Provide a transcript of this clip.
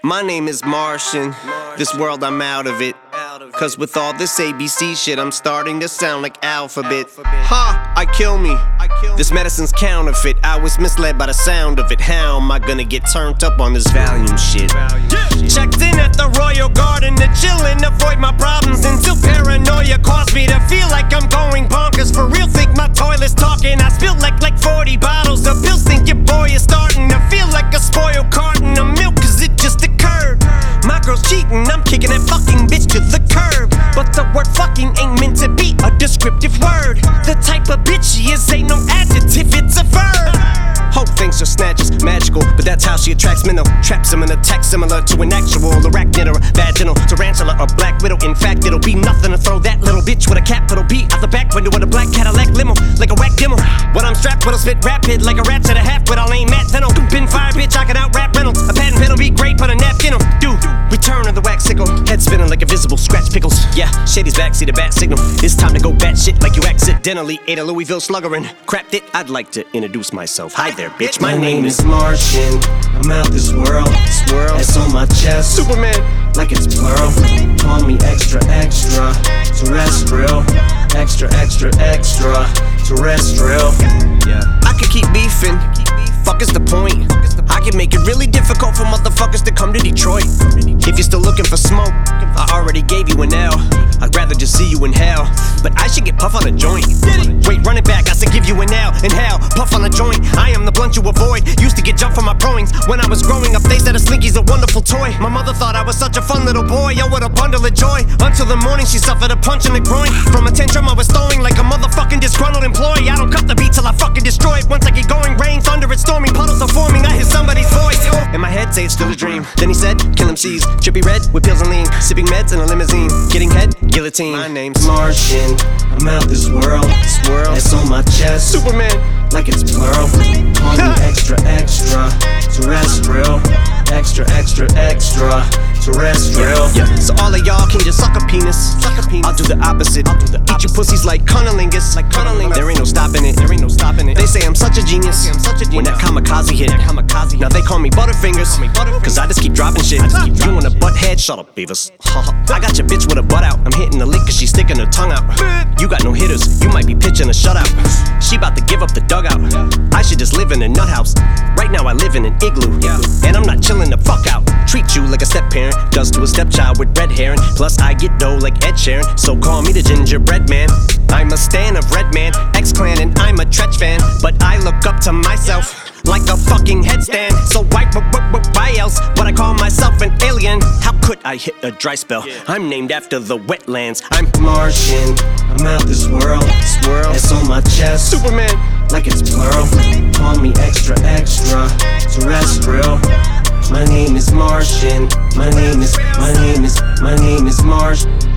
My name is Martian. This world, I'm out of it. Cause with all this ABC shit, I'm starting to sound like alphabet. Ha! I kill me. This medicine's counterfeit. I was misled by the sound of it. How am I gonna get turned up on this Valium shit? Checked in at the Royal Garden to chill and avoid my problems until paranoia caused me to feel like I'm going bonkers. For real, think my toilet's talking. I spilled like 40 bottles of pills. Think your boy is starting to feel like a spoiled carton of milk, cause it just occurred. My girl's cheating, I'm kicking that fucking bitch to the curb. But the word fucking ain't meant to be a descriptive word. The type of bitch she is ain't no adjective, it's a verb. Hope thinks her snatch is magical, but that's how she attracts men. Traps them in a text similar to an actual arachnid or a vaginal tarantula or black widow. In fact, it'll be nothing to throw that little bitch with a capital B out the back window of a black Cadillac limo, like a whack demo. When I'm strapped, what'll spit rapid like a rat to the half, but I'll aim Matt Fennel. Been fired, bitch, I can out rap Reynolds. A patent pen'll be great, put a napkin on. Dude, return of the wax sickle. Head spinning like invisible scratch pickles. Yeah, Shady's back, see the bat signal. It's time to go bat shit like you accidentally ate a Louisville Slugger and crapped it. I'd like to introduce myself. Hi there, bitch, my name is Martian. I'm out this world. It's on my chest, Superman, like it's plural. Call me extra, extra terrestrial. Extra, extra, extra terrestrial. Yeah, I could keep beefing. Fuck is the point? I can make it really difficult for motherfuckers to come to Detroit. If you're still looking for smoke, I already gave you an L. I'd rather just see you in hell, but I should get puff on a joint. Wait, run it back, I said give you an L. Inhale, puff on a joint. I am the blunt you avoid. Used to get jumped for my growings. When I was growing up, they said a slinky's a wonderful toy. My mother thought I was such a fun little boy. Yo, what a bundle of joy. Until the morning, she suffered a punch in the groin. From a tantrum I was throwing like a motherfucking disgruntled employee. I don't cut the beat till I fucking destroy it. Once I get going, rain, thunder, it's storming, puddles are forming. I hear somebody's voice in my head say it's still a dream. Then he said, kill MCs, trippy red with pills and lean, sipping meds in a limousine, getting head, guillotine. My name's Martian. I'm out this world. It's on my chest, Superman, like it's plural. Call me extra, extra terrestrial. Extra, extra, extra terrestrial. Yeah. So all of y'all can just suck a penis. I'll do the opposite. Eat you pussies like cunnilingus. There ain't no stopping it. They say I'm such a genius. When that kamikaze hit, now they call me Butterfingers. Cause I just keep dropping shit. You want a butt head? Shut up, Beavis. I got your bitch with a butt out. I'm hitting the lick cause she's sticking her tongue out. You got no hitters, you might be pitching a shutout. She about to give up the dugout. I should just live in a nut house. Right now I live in an igloo, and I'm not chilling the fuck out. Treat you like a step parent does to a stepchild with red hair. And plus I get dough like Ed Sheeran, so call me the gingerbread man. I'm a stan of Redman, X-Clan, and I'm a Tretch fan. But I look up to myself like a fucking headstand. So why else would I call myself an alien? How could I hit a dry spell? I'm named after the wetlands. I'm Martian. I'm out this world. It's on my chest, Superman, like it's plural. Call me extra, extra terrestrial. My name is Martian. My name is Marsh.